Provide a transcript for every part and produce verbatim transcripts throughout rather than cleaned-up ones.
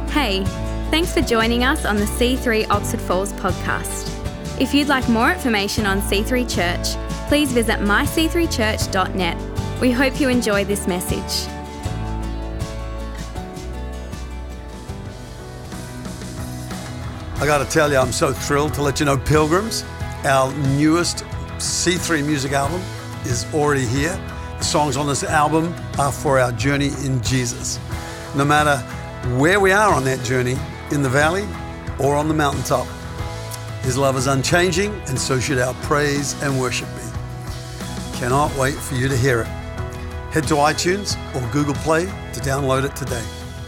Hey, thanks for joining us on the C three Oxford Falls podcast. If you'd like more information on C three Church, please visit my c three church dot net. We hope you enjoy this message. I got to tell you, I'm so thrilled to let you know, Pilgrims, our newest C three music album is already here. The songs on this album are for our journey in Jesus. No matter where we are on that journey, in the valley or on the mountaintop, His love is unchanging, and so should our praise and worship be. Cannot wait for you to hear it. Head to iTunes or Google Play to download it today.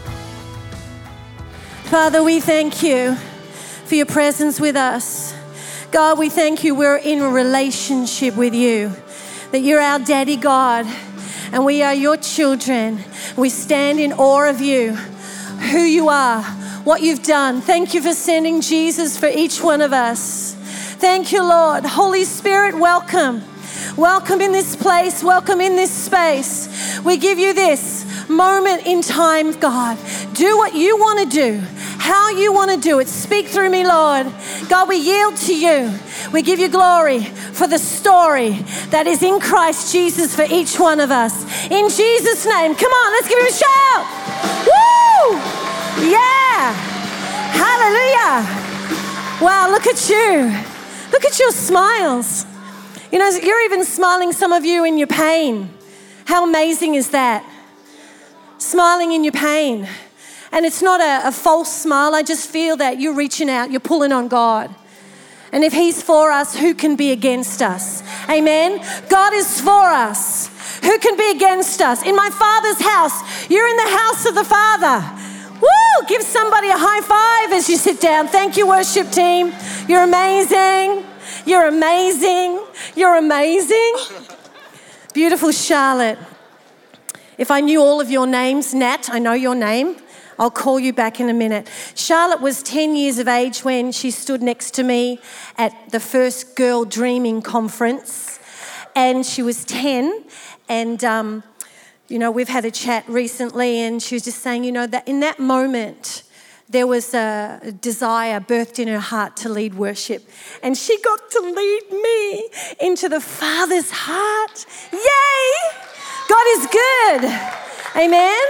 Father, we thank you for your presence with us. God, we thank you we're in a relationship with you, that you're our daddy God, and we are your children. We stand in awe of you, who you are, what you've done. Thank you for sending Jesus for each one of us. Thank you, Lord. Holy Spirit, welcome. Welcome in this place. Welcome in this space. We give you this moment in time, God. Do what you want to do, how you want to do it. Speak through me, Lord. God, we yield to you. We give you glory for the story that is in Christ Jesus for each one of us. In Jesus' name, come on, let's give him a shout. Woo! Yeah! Hallelujah! Wow, look at you. Look at your smiles. You know, you're even smiling, some of you, in your pain. How amazing is that? Smiling in your pain. And it's not a, a false smile. I just feel that you're reaching out, you're pulling on God. And if he's for us, who can be against us? Amen? God is for us. Who can be against us? In my Father's house, you're in the house of the Father. Woo! Give somebody a high five as you sit down. Thank you, worship team. You're amazing. You're amazing. You're amazing. Beautiful Charlotte. If I knew all of your names, Nat, I know your name. I'll call you back in a minute. Charlotte was ten years of age when she stood next to me at the first Girl Dreaming conference. And she was ten. And, um, you know, we've had a chat recently, and she was just saying, you know, that in that moment, there was a desire birthed in her heart to lead worship. And she got to lead me into the Father's heart. Yay! God is good. Amen?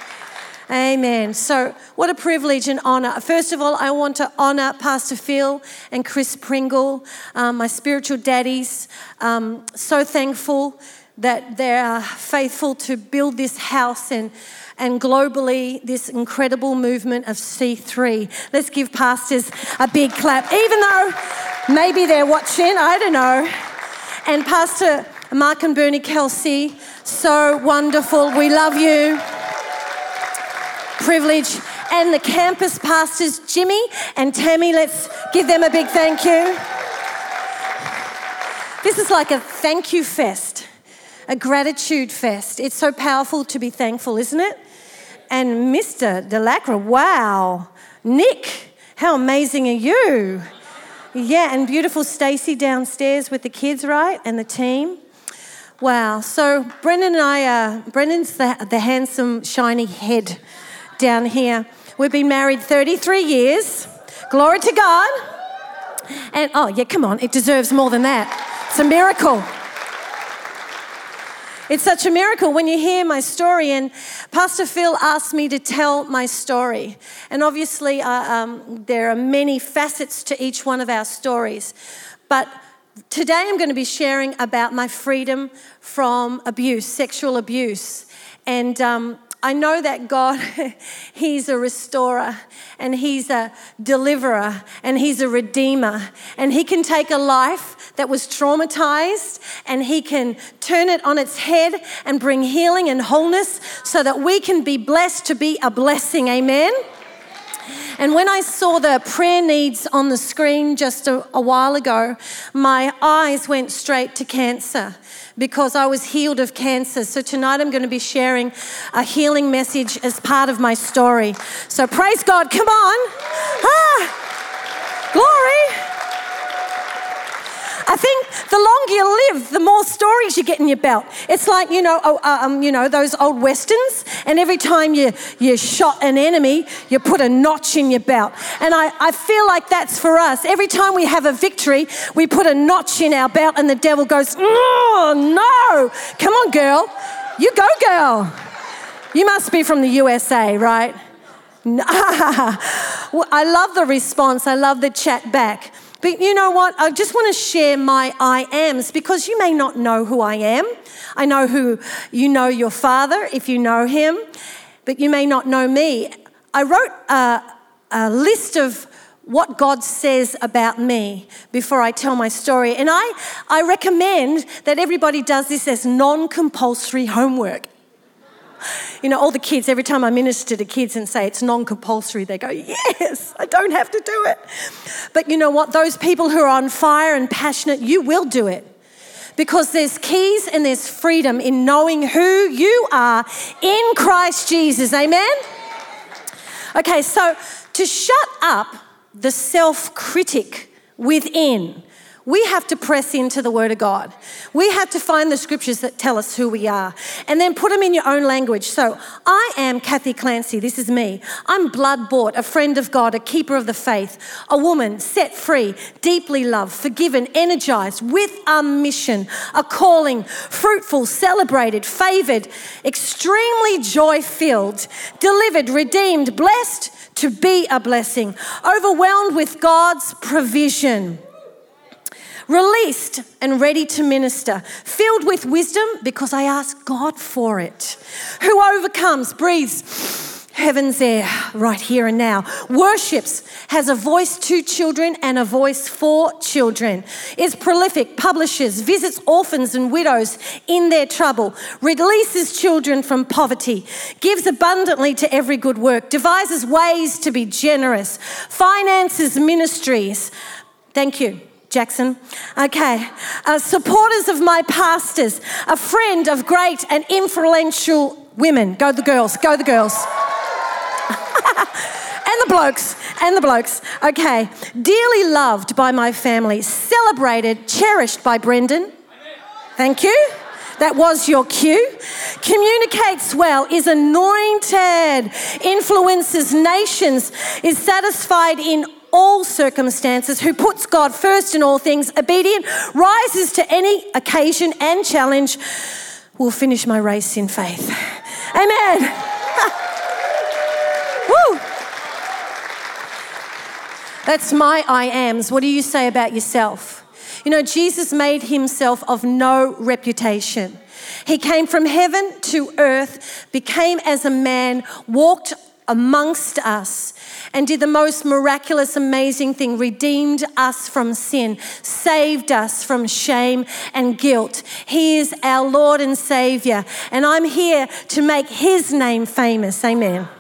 Amen. So what a privilege and honour. First of all, I want to honour Pastor Phil and Chris Pringle, um, my spiritual daddies. Um, so thankful that they are faithful to build this house and and globally this incredible movement of C three. Let's give pastors a big clap, even though maybe they're watching, I don't know. And Pastor Mark and Bernie Kelsey, so wonderful. We love you. Privilege. And the campus pastors, Jimmy and Tammy, let's give them a big thank you. This is like a thank you fest, a gratitude fest. It's so powerful to be thankful, isn't it? And Mister Delacroix, wow. Nick, how amazing are you? Yeah, and beautiful Stacey downstairs with the kids, right? And the team. Wow. So Brendan and I, uh, Brendan's the, the handsome, shiny head down here. We've been married thirty-three years. Glory to God. And, oh, yeah, come on. It deserves more than that. It's a miracle. It's such a miracle when you hear my story, and Pastor Phil asked me to tell my story. And obviously, uh, um, there are many facets to each one of our stories. But today I'm going to be sharing about my freedom from abuse, sexual abuse. And um, I know that God, he's a restorer, and he's a deliverer, and he's a redeemer. And he can take a life that was traumatized, and he can turn it on its head and bring healing and wholeness so that we can be blessed to be a blessing. Amen? And when I saw the prayer needs on the screen just a, a while ago, my eyes went straight to cancer, because I was healed of cancer. So tonight I'm going to be sharing a healing message as part of my story. So praise God, come on. Ah, glory. I think The longer you live, the more stories you get in your belt. It's like, you know, oh, uh, um, you know, those old westerns, and every time you, you shot an enemy, you put a notch in your belt. And I, I feel like that's for us. Every time we have a victory, we put a notch in our belt and the devil goes, oh, no. Come on, girl. You go, girl. You must be from the U S A, right? Well, I love the response. I love the chat back. But you know what? I just want to share my I ams, because you may not know who I am. I know who you know your father, if you know him, but you may not know me. I wrote a, a list of what God says about me before I tell my story. And I, I recommend that everybody does this as non-compulsory homework. You know, all the kids, every time I minister to kids and say it's non-compulsory, they go, yes, I don't have to do it. But you know what? Those people who are on fire and passionate, you will do it. Because there's keys and there's freedom in knowing who you are in Christ Jesus. Amen? Okay, so to shut up the self-critic within, we have to press into the Word of God. We have to find the scriptures that tell us who we are and then put them in your own language. So I am Kathy Clancy. This is me. I'm blood-bought, a friend of God, a keeper of the faith, a woman set free, deeply loved, forgiven, energized, with a mission, a calling, fruitful, celebrated, favored, extremely joy-filled, delivered, redeemed, blessed to be a blessing, overwhelmed with God's provision, released and ready to minister, filled with wisdom because I ask God for it, who overcomes, breathes heaven's air right here and now, worships, has a voice to children and a voice for children, is prolific, publishes, visits orphans and widows in their trouble, releases children from poverty, gives abundantly to every good work, devises ways to be generous, finances ministries. Thank you, Jackson. Okay. Uh, supporters of my pastors, a friend of great and influential women. Go the girls, go the girls. And the blokes, and the blokes. Okay. Dearly loved by my family, celebrated, cherished by Brendan. Thank you. That was your cue. Communicates well, is anointed, influences nations, is satisfied in all circumstances, who puts God first in all things, obedient, rises to any occasion and challenge, will finish my race in faith. Amen. Woo. That's my I ams. What do you say about yourself? You know, Jesus made himself of no reputation. He came from heaven to earth, became as a man, walked amongst us, and did the most miraculous, amazing thing, redeemed us from sin, saved us from shame and guilt. He is our Lord and Savior, and I'm here to make his name famous. Amen.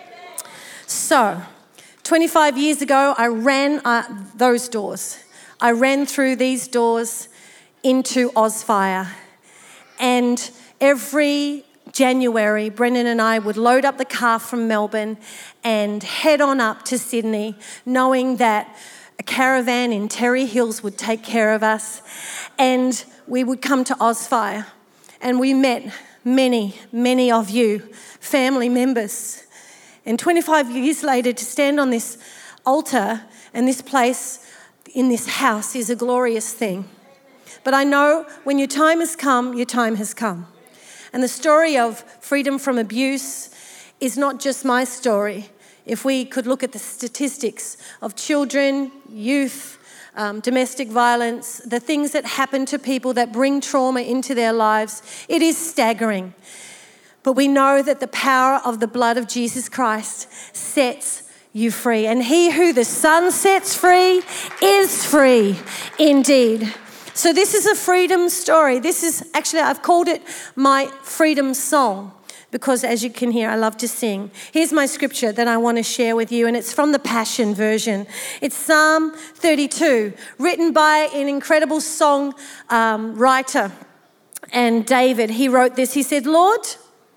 So, twenty-five years ago, I ran uh, those doors. I ran through these doors into Ozfire, and every January, Brendan and I would load up the car from Melbourne and head on up to Sydney, knowing that a caravan in Terry Hills would take care of us, and we would come to Ozfire. And we met many, many of you, family members. And twenty-five years later, to stand on this altar and this place in this house is a glorious thing. But I know when your time has come, your time has come. And the story of freedom from abuse is not just my story. If we could look at the statistics of children, youth, um, domestic violence, the things that happen to people that bring trauma into their lives, it is staggering. But we know that the power of the blood of Jesus Christ sets you free. And he who the Son sets free is free indeed. So this is a freedom story. This is actually, I've called it my freedom song because, as you can hear, I love to sing. Here's my scripture that I want to share with you, and it's from the Passion Version. It's Psalm thirty-two, written by an incredible song um, writer. And David, he wrote this. He said, Lord,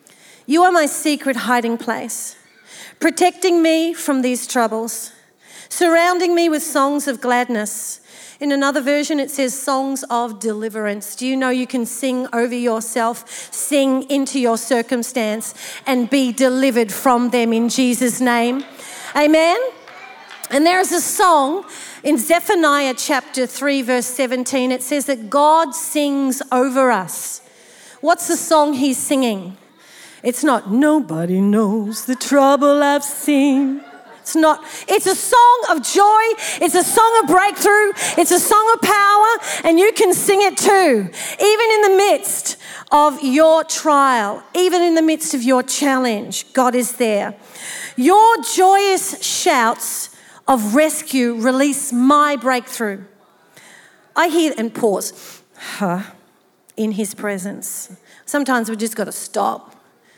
you are my secret hiding place, protecting me from these troubles. surrounding me with songs of gladness. In another version, it says songs of deliverance. Do you know you can sing over yourself, sing into your circumstance, and be delivered from them in Jesus' name? Amen? And there is a song in Zephaniah chapter three, verse seventeen. It says that God sings over us. What's the song he's singing? It's not, nobody knows the trouble I've seen. It's not, it's a song of joy, it's a song of breakthrough, it's a song of power, and you can sing it too. Even in the midst of your trial, even in the midst of your challenge, God is there. Your joyous shouts of rescue release my breakthrough. I hear, and pause, huh, in his presence. Sometimes we just got to stop.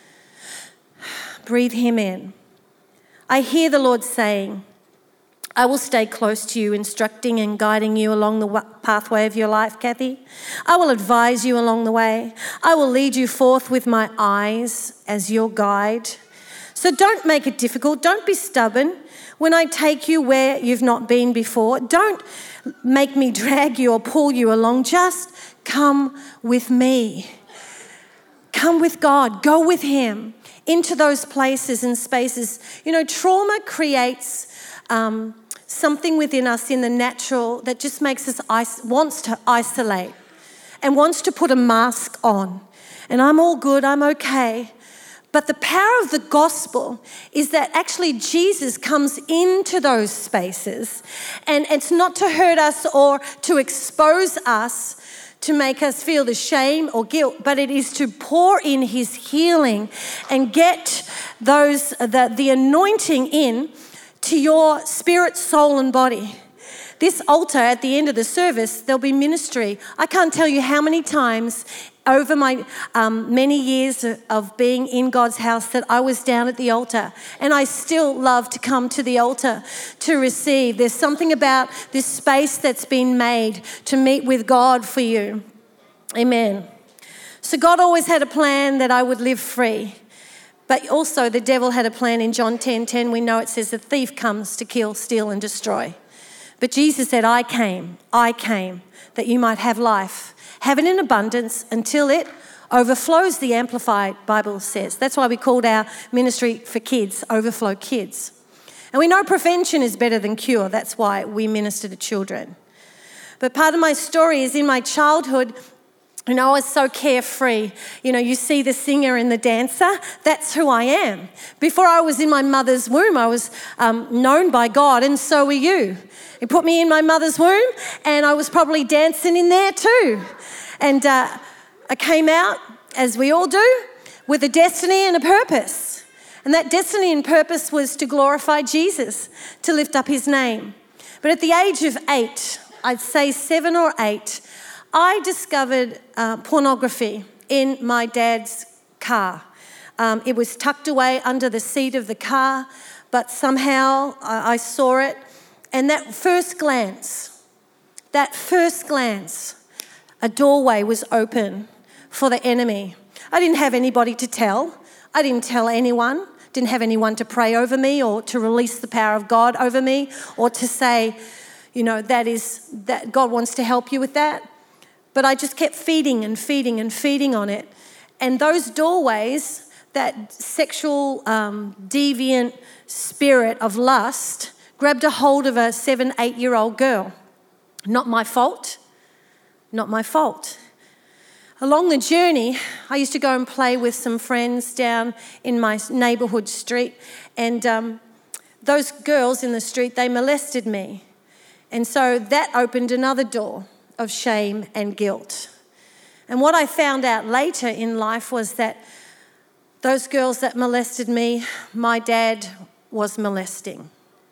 Breathe him in. I hear the Lord saying, I will stay close to you, instructing and guiding you along the pathway of your life, Kathy. I will advise you along the way. I will lead you forth with my eyes as your guide. So don't make it difficult. Don't be stubborn when I take you where you've not been before. Don't make me drag you or pull you along. Just come with me. Come with God. Go with him into those places and spaces. You know, trauma creates um, something within us in the natural that just makes us, is- wants to isolate and wants to put a mask on. And I'm all good, I'm okay. But the power of the gospel is that actually Jesus comes into those spaces, and it's not to hurt us or to expose us, to make us feel the shame or guilt, but it is to pour in his healing and get those the, the anointing in to your spirit, soul, and body. This altar at the end of the service, there'll be ministry. I can't tell you how many times over my um, many years of being in God's house that I was down at the altar, and I still love to come to the altar to receive. There's something about this space that's been made to meet with God for you. Amen. So God always had a plan that I would live free, but also the devil had a plan. In John ten ten, we know it says the thief comes to kill, steal, and destroy. But Jesus said, I came, I came that you might have life. Have it in abundance until it overflows, the Amplified Bible says. That's why we called our ministry for kids, Overflow Kids. And we know prevention is better than cure. That's why we minister to children. But part of my story is in my childhood, you know, I was so carefree. You know, you see the singer and the dancer, that's who I am. Before I was in my mother's womb, I was um, known by God, and so were you. He put me in my mother's womb, and I was probably dancing in there too. And uh, I came out, as we all do, with a destiny and a purpose. And that destiny and purpose was to glorify Jesus, to lift up his name. But at the age of eight, I'd say seven or eight, I discovered uh, pornography in my dad's car. Um, it was tucked away under the seat of the car, but somehow I, I saw it. And that first glance, that first glance, a doorway was open for the enemy. I didn't have anybody to tell. I didn't tell anyone. Didn't have anyone to pray over me or to release the power of God over me or to say, you know, that is, that God wants to help you with that. But I just kept feeding and feeding and feeding on it. And those doorways, that sexual um, deviant spirit of lust grabbed a hold of a seven, eight-year-old girl. Not my fault. Not my fault. Along the journey, I used to go and play with some friends down in my neighbourhood street, and um, those girls in the street, they molested me. And so that opened another door of shame and guilt. And what I found out later in life was that those girls that molested me, my dad was molesting.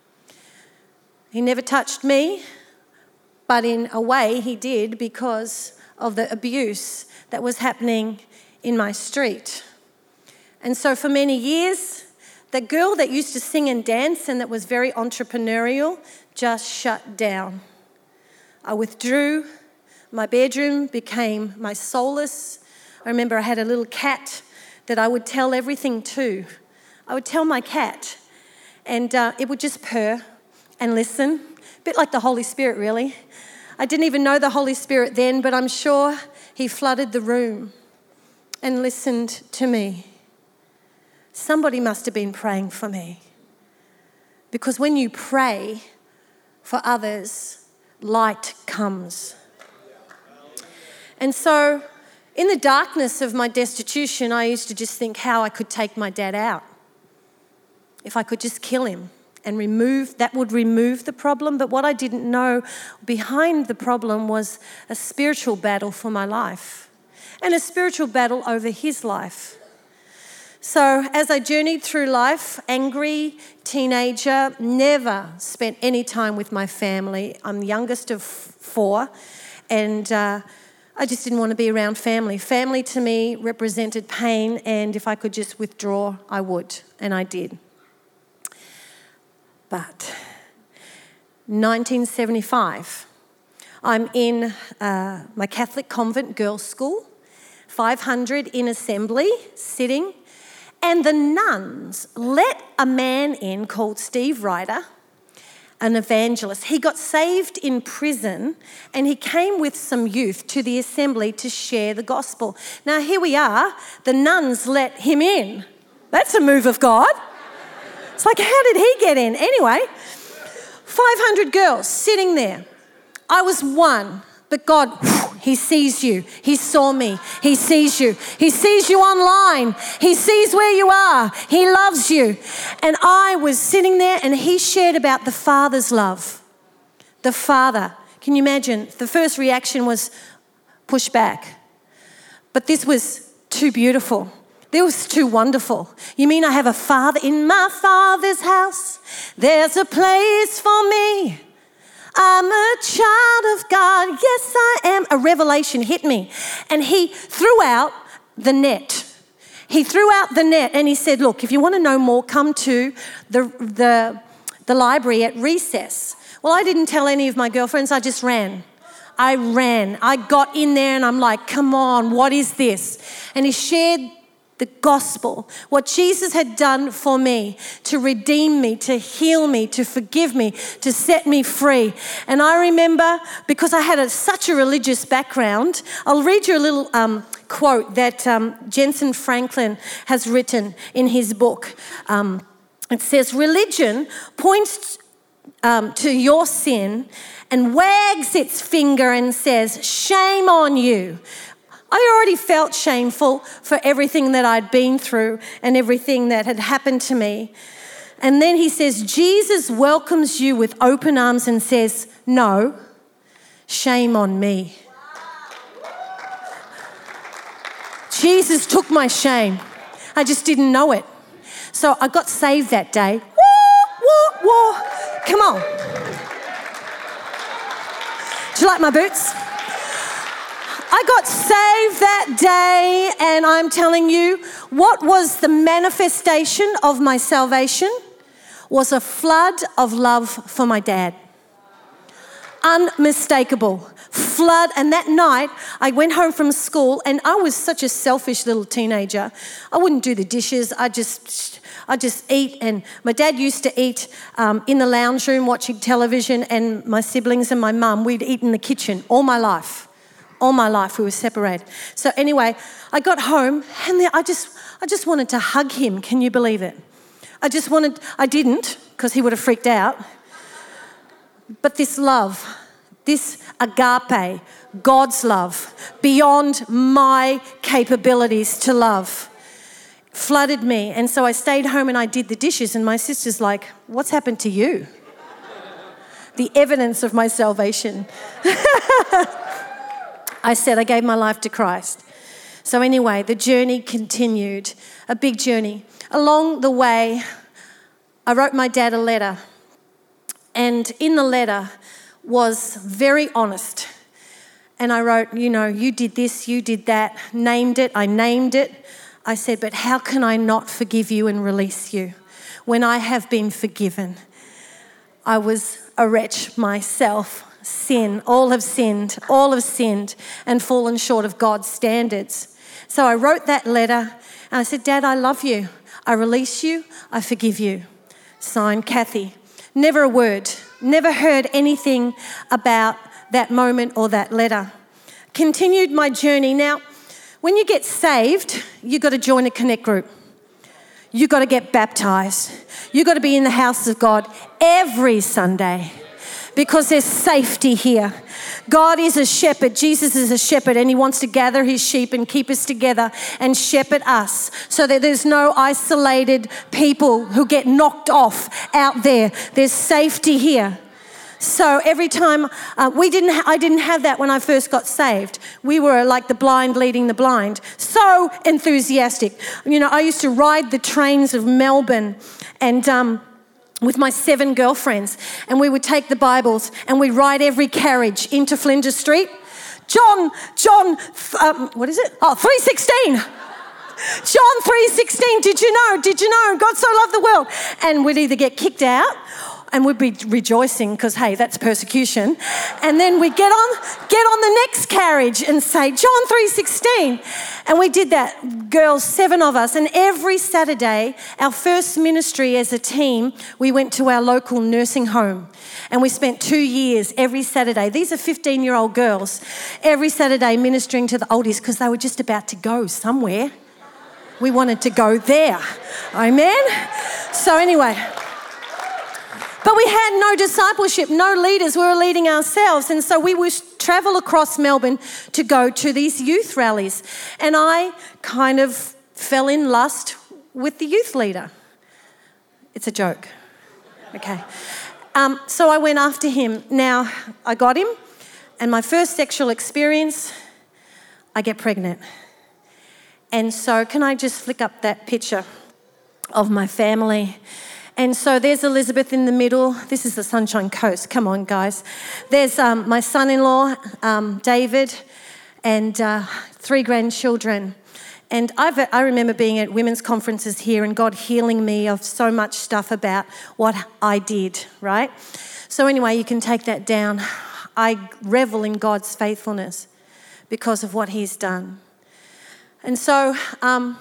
He never touched me, but in a way he did because of the abuse that was happening in my street. And so for many years, the girl that used to sing and dance and that was very entrepreneurial just shut down. I withdrew. My bedroom became my solace. I remember I had a little cat that I would tell everything to. I would tell my cat, and uh, it would just purr, and listen. A bit like the Holy Spirit, really. I didn't even know the Holy Spirit then, but I'm sure he flooded the room and listened to me. Somebody must have been praying for me. Because when you pray for others, light comes. And so in the darkness of my destitution, I used to just think how I could take my dad out. If I could just kill him and remove, that would remove the problem. But what I didn't know behind the problem was a spiritual battle for my life and a spiritual battle over his life. So as I journeyed through life, angry teenager, never spent any time with my family. I'm the youngest of four, and uh, I just didn't want to be around family. Family to me represented pain, and if I could just withdraw, I would, and I did. But nineteen seventy-five, I'm in uh, my Catholic convent girls' school, five hundred in assembly, sitting, and the nuns let a man in called Steve Ryder, an evangelist. He got saved in prison, and he came with some youth to the assembly to share the gospel. Now here we are, the nuns let him in. That's a move of God. It's like, how did he get in? Anyway, five hundred girls sitting there. I was one, but God, he sees you. He saw me. He sees you. He sees you online. He sees where you are. He loves you. And I was sitting there, and he shared about the Father's love. The Father. Can you imagine? The first reaction was push back. But this was too beautiful. This was too wonderful. You mean I have a father in my Father's house? There's a place for me. I'm a child of God. Yes, I am. A revelation hit me. And he threw out the net. He threw out the net and he said, look, if you want to know more, come to the, the, the library at recess. Well, I didn't tell any of my girlfriends. I just ran. I ran. I got in there and I'm like, come on, what is this? And he shared the gospel, what Jesus had done for me to redeem me, to heal me, to forgive me, to set me free. And I remember, because I had a, such a religious background, I'll read you a little um, quote that um, Jensen Franklin has written in his book. Um, it says, religion points um, to your sin and wags its finger and says, shame on you. I already felt shameful for everything that I'd been through and everything that had happened to me. And then he says, Jesus welcomes you with open arms and says, no, shame on me. Jesus took my shame. I just didn't know it. So I got saved that day. Whoa, whoa, whoa. Come on. Do you like my boots? I got saved that day, and I'm telling you, what was the manifestation of my salvation was a flood of love for my dad. Unmistakable. Flood. And that night, I went home from school, and I was such a selfish little teenager. I wouldn't do the dishes. I just... I just eat, and my dad used to eat um, in the lounge room watching television, and my siblings and my mum, we'd eat in the kitchen all my life. All my life we were separated. So anyway, I got home and I just I just wanted to hug him. Can you believe it? I just wanted, I didn't, because he would have freaked out. But this love, this agape, God's love, beyond my capabilities to love, flooded me. And so I stayed home and I did the dishes, and my sister's like, what's happened to you? The evidence of my salvation. I said I gave my life to Christ. So anyway, the journey continued, a big journey. Along the way, I wrote my dad a letter. And in the letter was very honest. And I wrote, you know, you did this, you did that, named it, I named it. I said, but how can I not forgive you and release you when I have been forgiven? I was a wretch myself. Sin, all have sinned, all have sinned and fallen short of God's standards. So I wrote that letter and I said, Dad, I love you. I release you. I forgive you. Signed, Kathy. Never a word Never heard anything about that moment or that letter. Continued my journey. Now, when you get saved, you've got to join a connect group. You've got to get baptized. You've got to be in the house of God every Sunday because there's safety here. God is a shepherd. Jesus is a shepherd, and he wants to gather his sheep and keep us together and shepherd us so that there's no isolated people who get knocked off out there. There's safety here. So every time, uh, we didn't. Ha- I didn't have that when I first got saved. We were like the blind leading the blind. So enthusiastic. You know, I used to ride the trains of Melbourne and um, with my seven girlfriends, and we would take the Bibles and we'd ride every carriage into Flinders Street. John, John, um, what is it? Oh, three sixteen. John three sixteen, did you know, did you know, God so loved the world. And we'd either get kicked out and we'd be rejoicing because, hey, that's persecution. And then we'd get on, get on the next carriage and say, John three sixteen. And we did that, girls, seven of us. And every Saturday, our first ministry as a team, we went to our local nursing home. And we spent two years every Saturday. These are fifteen-year-old girls, every Saturday ministering to the oldies because they were just about to go somewhere. We wanted to go there. Amen? So anyway, but we had no discipleship, no leaders. We were leading ourselves. And so we would travel across Melbourne to go to these youth rallies. And I kind of fell in lust with the youth leader. It's a joke. Okay. Um, so I went after him. Now, I got him. And my first sexual experience, I get pregnant. And so can I just flick up that picture of my family? And so there's Elizabeth in the middle. This is the Sunshine Coast. Come on, guys. There's um, my son-in-law, um, David, and uh, three grandchildren. And I've, I remember being at women's conferences here and God healing me of so much stuff about what I did, right? So anyway, you can take that down. I revel in God's faithfulness because of what he's done. And so um,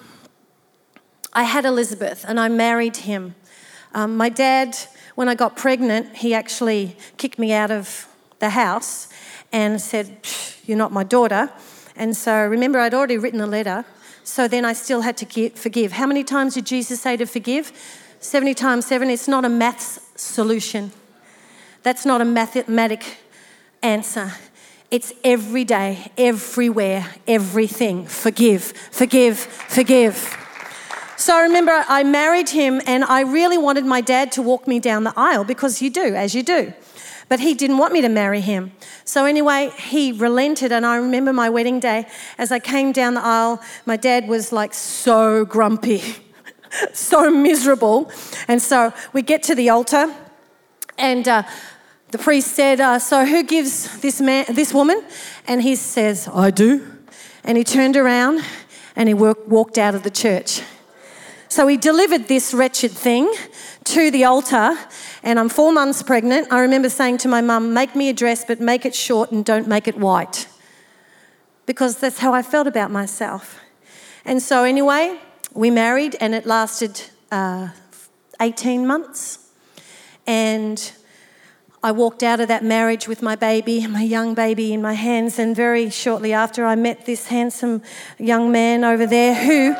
I had Elizabeth and I married him. Um, my dad, when I got pregnant, he actually kicked me out of the house and said, you're not my daughter. And so remember, I'd already written a letter. So then I still had to give, forgive. How many times did Jesus say to forgive? seventy times seven. It's not a maths solution. That's not a mathematic answer. It's every day, everywhere, everything. Forgive, forgive, forgive. So I remember I married him and I really wanted my dad to walk me down the aisle because you do, as you do. But he didn't want me to marry him. So anyway, he relented, and I remember my wedding day. As I came down the aisle, my dad was like so grumpy, so miserable. And so we get to the altar and uh, the priest said, uh, so who gives this man, this woman? And he says, I do. And he turned around and he work, walked out of the church. So he delivered this wretched thing to the altar, and I'm four months pregnant. I remember saying to my mum, make me a dress, but make it short and don't make it white. Because that's how I felt about myself. And so anyway, we married, and it lasted uh, eighteen months. And I walked out of that marriage with my baby, my young baby in my hands, and very shortly after I met this handsome young man over there who,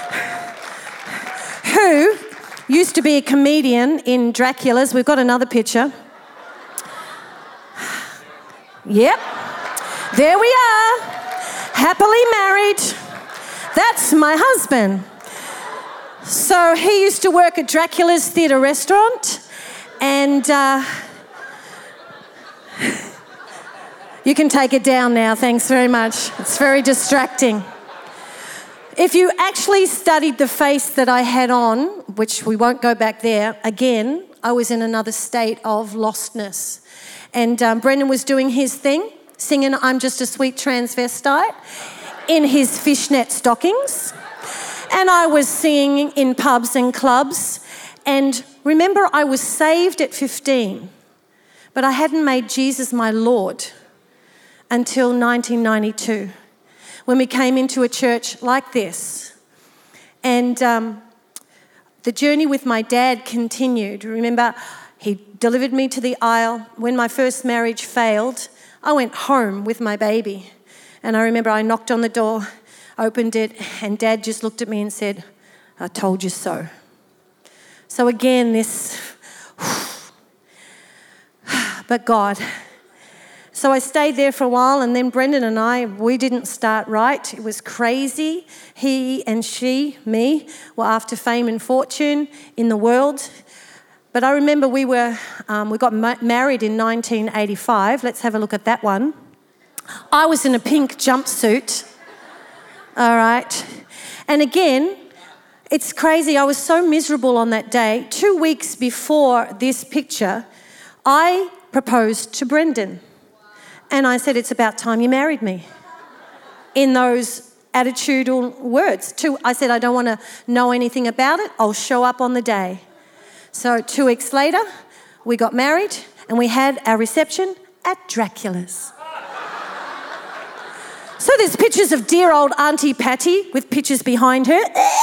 who used to be a comedian in Dracula's. We've got another picture. Yep, there we are, happily married. That's my husband. So he used to work at Dracula's Theatre Restaurant, and uh, you can take it down now, thanks very much. It's very distracting. If you actually studied the face that I had on, which we won't go back there, again, I was in another state of lostness. And um, Brendan was doing his thing, singing I'm Just a Sweet Transvestite in his fishnet stockings. And I was singing in pubs and clubs. And remember, I was saved at fifteen, but I hadn't made Jesus my Lord until nineteen ninety-two, when we came into a church like this. And um, the journey with my dad continued. Remember, He delivered me to the aisle. When my first marriage failed, I went home with my baby. And I remember I knocked on the door, opened it, and Dad just looked at me and said, "I told you so." So again, this, but God. So I stayed there for a while, and then Brendan and I, we didn't start right. It was crazy. He and she, me, were after fame and fortune in the world. But I remember we were, um, we got ma- married in nineteen eighty-five. Let's have a look at that one. I was in a pink jumpsuit. All right. And again, it's crazy. I was so miserable on that day. Two weeks before this picture, I proposed to Brendan. And I said, "It's about time you married me." In those attitudinal words. Two, I said, "I don't want to know anything about it. I'll show up on the day." So two weeks later, we got married and we had our reception at Dracula's. So there's pictures of dear old Auntie Patty with pictures behind her.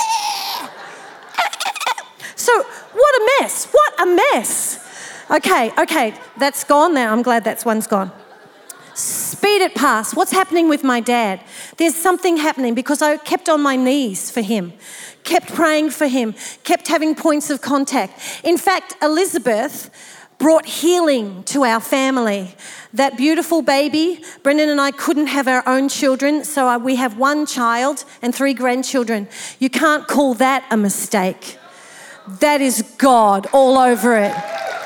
So what a mess, what a mess. Okay, okay, that's gone now. I'm glad that one's gone. Speed it past. What's happening with my dad? There's something happening because I kept on my knees for him, kept praying for him, kept having points of contact. In fact, Elizabeth brought healing to our family. That beautiful baby, Brendan and I couldn't have our own children, so we have one child and three grandchildren. You can't call that a mistake. That is God all over it.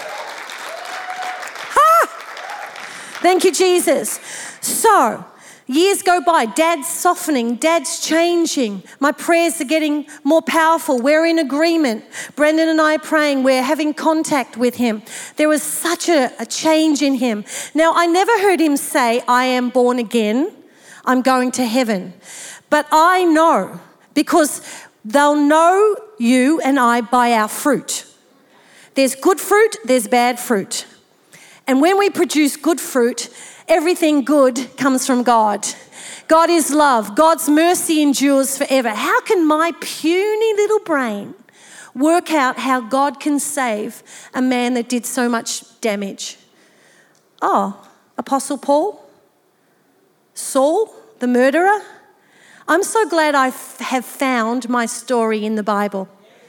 Thank you, Jesus. So, years go by. Dad's softening. Dad's changing. My prayers are getting more powerful. We're in agreement. Brendan and I are praying. We're having contact with him. There was such a, a change in him. Now, I never heard him say, "I am born again. I'm going to heaven." But I know, because they'll know you and I by our fruit. There's good fruit, there's bad fruit. And when we produce good fruit, everything good comes from God. God is love. God's mercy endures forever. How can my puny little brain work out how God can save a man that did so much damage? Oh, Apostle Paul? Saul, the murderer? I'm so glad I f- have found my story in the Bible.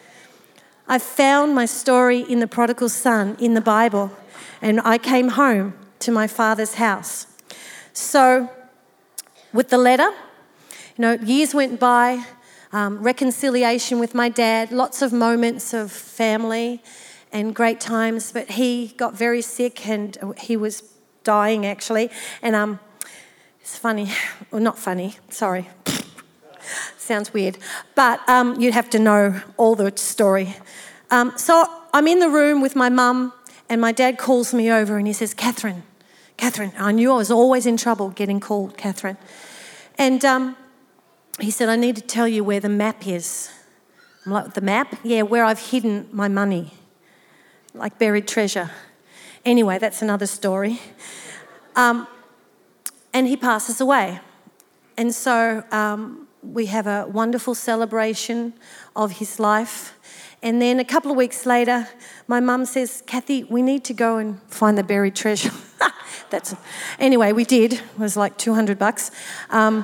I found my story in the prodigal son in the Bible. And I came home to my father's house. So with the letter, you know, years went by, um, reconciliation with my dad, lots of moments of family and great times, but he got very sick and he was dying actually. And um, it's funny, well not funny, sorry, sounds weird, but um, you'd have to know all the story. Um, so I'm in the room with my mum, and my dad calls me over and he says, Catherine, Catherine. I knew I was always in trouble getting called Catherine. And um, he said, "I need to tell you where the map is." I'm like, "The map?" "Yeah, where I've hidden my money, like buried treasure." Anyway, that's another story. Um, and he passes away. And so um, we have a wonderful celebration of his life. And then a couple of weeks later, my mum says, "Kathy, we need to go and find the buried treasure." That's anyway, we did. It was like two hundred bucks. Um,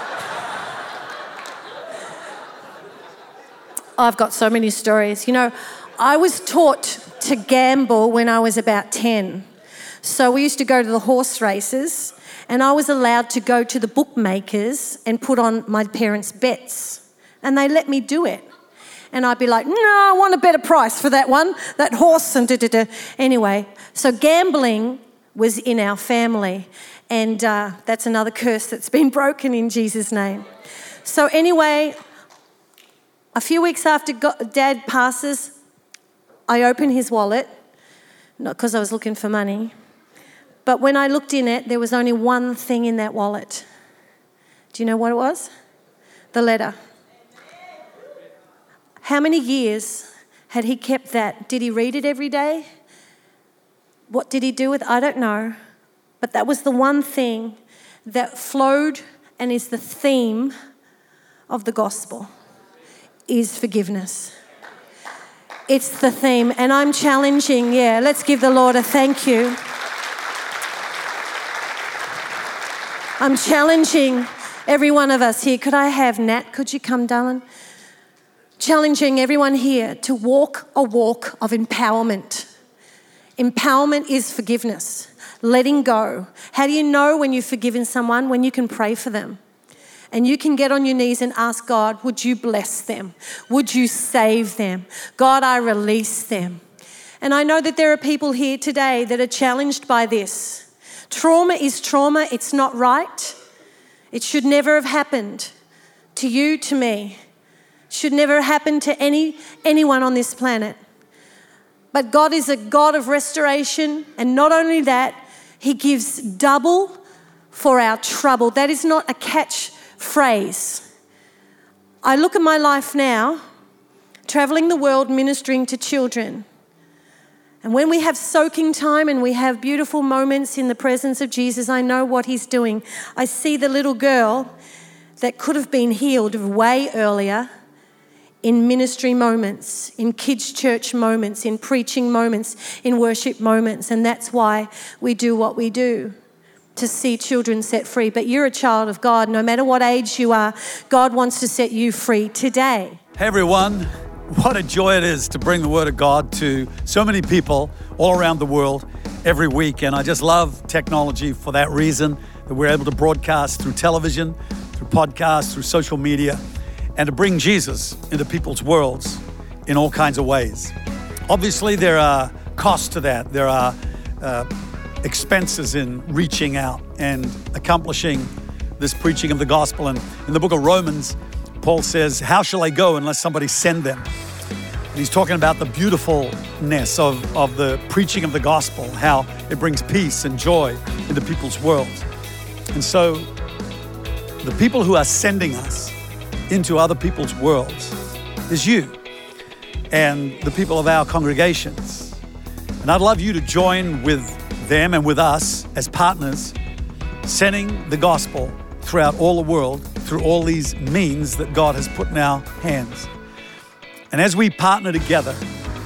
I've got so many stories. You know, I was taught to gamble when I was about ten. So we used to go to the horse races, and I was allowed to go to the bookmakers and put on my parents' bets. And they let me do it. And I'd be like, "No, I want a better price for that one, that horse," and da-da-da. Anyway, so gambling was in our family. And uh, that's another curse that's been broken in Jesus' name. So anyway, a few weeks after God, Dad passes, I open his wallet, not because I was looking for money, but when I looked in it, there was only one thing in that wallet. Do you know what it was? The letter. How many years had he kept that? Did he read it every day? What did he do with it? I don't know. But that was the one thing that flowed and is the theme of the gospel, is forgiveness. It's the theme. And I'm challenging, yeah, let's give the Lord a thank you. I'm challenging every one of us here. Could I have Nat? Could you come, darling? Challenging everyone here to walk a walk of empowerment. Empowerment is forgiveness, letting go. How do you know when you've forgiven someone? When you can pray for them. And you can get on your knees and ask God, would you bless them? Would you save them? God, I release them. And I know that there are people here today that are challenged by this. Trauma is trauma. It's not right. It should never have happened to you, to me. It should never happen to any anyone on this planet. But God is a God of restoration. And not only that, He gives double for our trouble. That is not a catch phrase. I look at my life now, traveling the world, ministering to children. And when we have soaking time and we have beautiful moments in the presence of Jesus, I know what He's doing. I see the little girl that could have been healed way earlier in ministry moments, in kids' church moments, in preaching moments, in worship moments. And that's why we do what we do, to see children set free. But you're a child of God. No matter what age you are, God wants to set you free today. Hey everyone, what a joy it is to bring the Word of God to so many people all around the world every week. And I just love technology for that reason, that we're able to broadcast through television, through podcasts, through social media, and to bring Jesus into people's worlds in all kinds of ways. Obviously, there are costs to that. There are uh, expenses in reaching out and accomplishing this preaching of the gospel. And in the book of Romans, Paul says, how shall I go unless somebody send them? And he's talking about the beautifulness of, of the preaching of the gospel, how it brings peace and joy into people's worlds. And so the people who are sending us into other people's worlds is you and the people of our congregations. And I'd love you to join with them and with us as partners, sending the gospel throughout all the world through all these means that God has put in our hands. And as we partner together,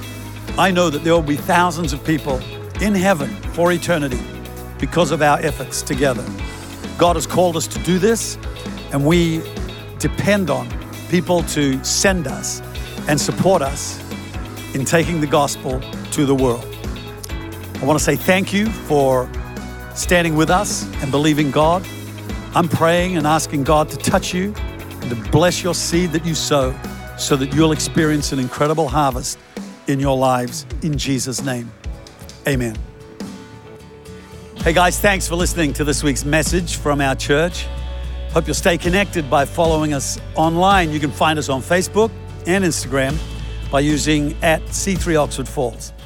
I know that there will be thousands of people in heaven for eternity because of our efforts together. God has called us to do this, and we depend on people to send us and support us in taking the gospel to the world. I want to say thank you for standing with us and believing God. I'm praying and asking God to touch you and to bless your seed that you sow so that you'll experience an incredible harvest in your lives in Jesus' name. Amen. Hey guys, thanks for listening to this week's message from our church. Hope you'll stay connected by following us online. You can find us on Facebook and Instagram by using at C three Oxford Falls.